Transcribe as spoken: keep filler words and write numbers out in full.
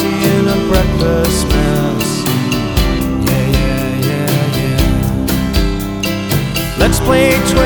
party in a breakfast mess. Yeah, yeah, yeah, yeah. Let's play